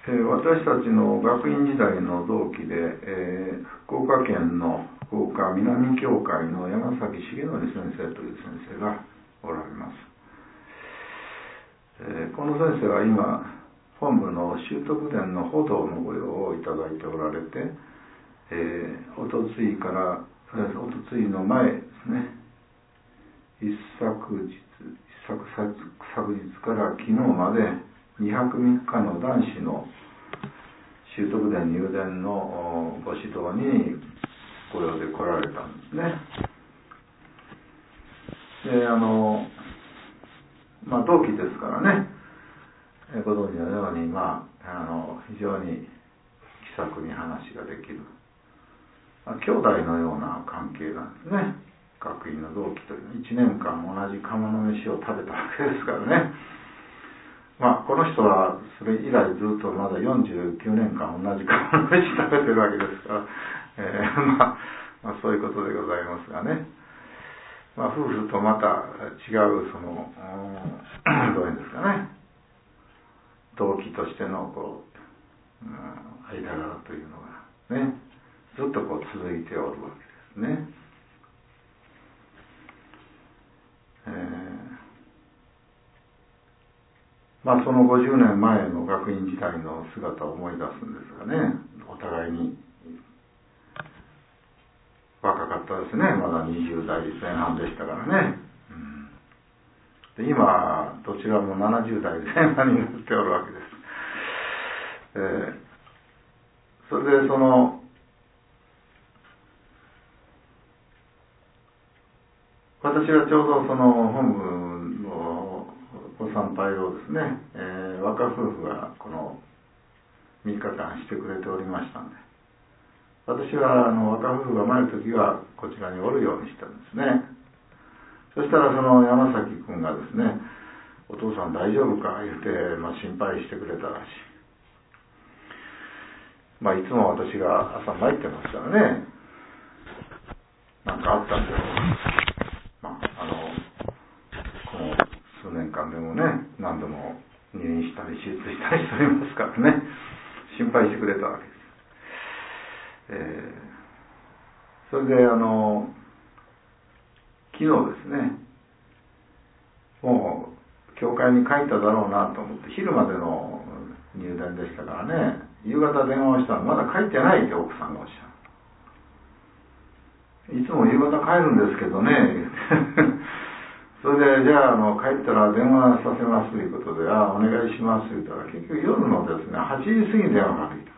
私たちの学院時代の同期で、福岡県の福岡南教会の山崎重則先生という先生がおられます。この先生は今本部の修徳殿の報道の御用をいただいておられて、おとついの前ですね、昨日から昨日まで2泊3日の男子の修徳殿入殿のご指導に御用で来られたんですね。で、同期ですからね、ご存知のように、非常に気さくに話ができる、兄弟のような関係なんですね。学院の同期というのは1年間同じ釜の飯を食べたわけですからね。この人はそれ以来ずっとまだ49年間同じ釜の飯食べてるわけですから、そういうことでございますがね。夫婦とまた違うどういうんですかね、同期としての間柄というのがね、ずっと続いておるわけですね。その50年前の学院時代の姿を思い出すんですがね、お互いに若かったですね。まだ20代前半でしたからね。で今どちらも70代前半になっておるわけです。それで私がちょうど本部のご参拝をですね、若夫婦がこの3日間してくれておりましたんで、私は若夫婦が参るときはこちらにおるようにしたんですね。そしたら山崎君がですね、お父さん大丈夫か言って、心配してくれたらしい。いつも私が朝参ってますからね、なんかあったんでこの数年間でもね、何度も入院したり手術したりしておりますからね、心配してくれたわけです。それで昨日ですね、もう教会に帰っただろうなと思って昼までの入殿でしたからね、夕方電話をしたらまだ帰ってないって奥さんがおっしゃる。いつも夕方帰るんですけどねそれでじゃあ帰ったら電話させますということで、お願いしますと言ったら、結局夜のですね8時過ぎに電話がかけてきた。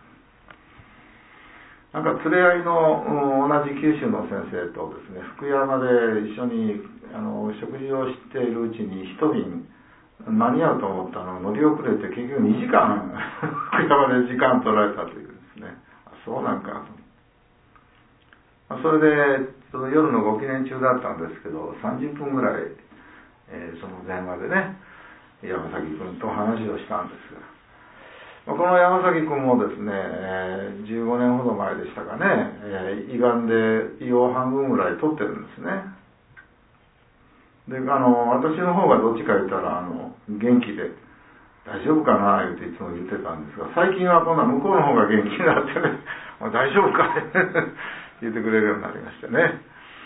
なんか連れ合いの同じ九州の先生とですね、福山で一緒に食事をしているうちに一便間に合うと思ったのを乗り遅れて、結局2時間福山で時間取られたというですね。そうなんかと。それで夜のご記念中だったんですけど、30分ぐらい、その電話でね、山崎君と話をしたんですが、この山崎君もですね、15年ほど前でしたかね、胃がんで胃を半分ぐらい取ってるんですね。で、私の方がどっちか言ったら元気で大丈夫かな言っていつも言ってたんですが、最近は今度は向こうの方が元気になってね大丈夫か言ってくれるようになりましてね。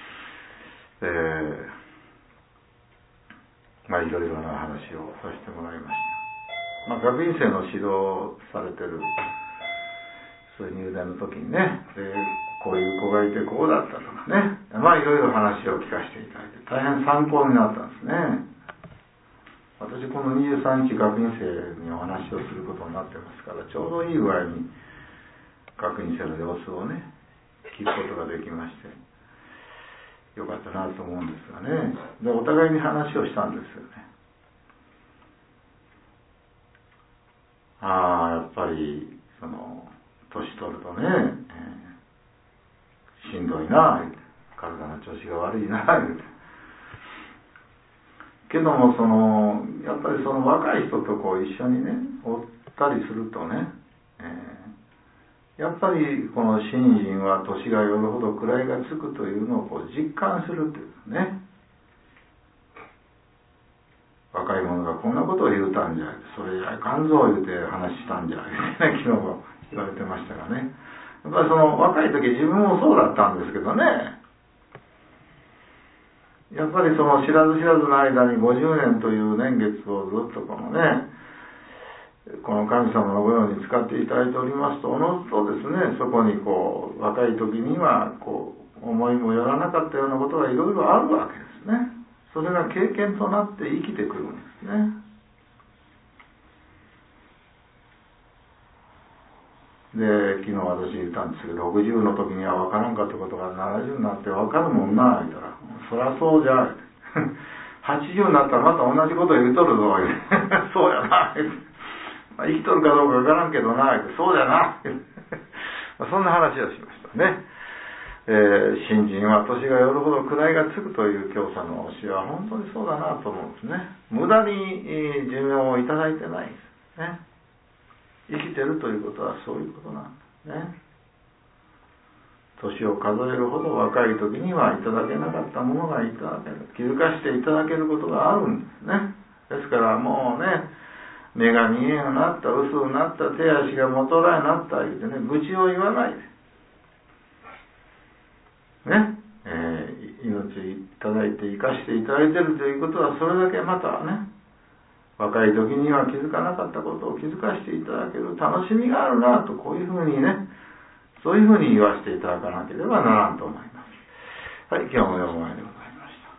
いろいろな話をさせてもらいました。学院生の指導されてるそういう入団の時にね、こういう子がいてこうだったとかね、いろいろ話を聞かせていただいて大変参考になったんですね。私この23日学院生にお話をすることになってますから、ちょうどいい具合に学院生の様子をね聞くことができましてよかったなと思うんですがね。でお互いに話をしたんですよね。やっぱり年取るとね、しんどいな、体の調子が悪いな言うて。けどもやっぱり若い人と一緒にねおったりするとね、やっぱりこの信心は年がよるほど位がつくというのを実感するというね。若い者がこんなことを言うたんじゃ、それじゃいかんぞ言うて話したんじゃ昨日も言われてましたがね。やっぱりその若い時自分もそうだったんですけどね、やっぱりその知らず知らずの間に50年という年月をずっとこのね、この神様の御用に使っていただいておりますと、おのずとですね、そこにこう若い時にはこう思いもよらなかったようなことがいろいろあるわけですね。それが経験となって生きてくるんですね。で、昨日私言ったんですけど、60の時には分からんかったことが70になって分かるもんな、言ったら、そりゃそうじゃ、80になったらまた同じこと言うとるぞ、そうやな、生きとるかどうか分からんけどな、そうやな、そんな話をしましたね。新人は年がよるほど位がつくという教祖の教えは本当にそうだなと思うんですね。無駄に寿命をいただいてないんですね。生きてるということはそういうことなんですね。年を数えるほど若い時にはいただけなかったものがいただける、気づかしていただけることがあるんですね。ですからもうね、目が見えんようになった、薄くなった、手足がもとらになった言ってね、愚痴を言わないでね、命いただいて生かしていただいているということは、それだけまたね、若い時には気づかなかったことを気づかせていただける楽しみがあるなと、こういうふうにね、そういうふうに言わせていただかなければならんと思います。はい、今日も読む前に